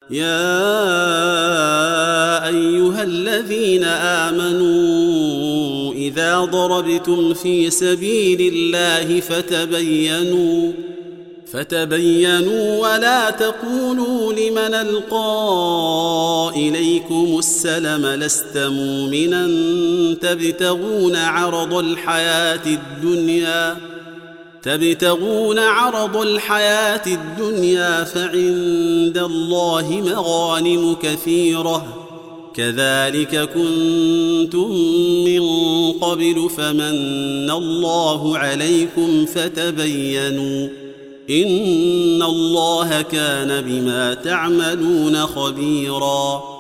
يا أيها الذين آمنوا إذا ضربتم في سبيل الله فتبينوا ولا تقولوا لمن ألقى إليكم السلم لست مؤمنا تبتغون عرض الحياة الدنيا فعند الله مغانم كثيرة كذلك كنتم من قبل فمن الله عليكم فتبينوا إن الله كان بما تعملون خبيرا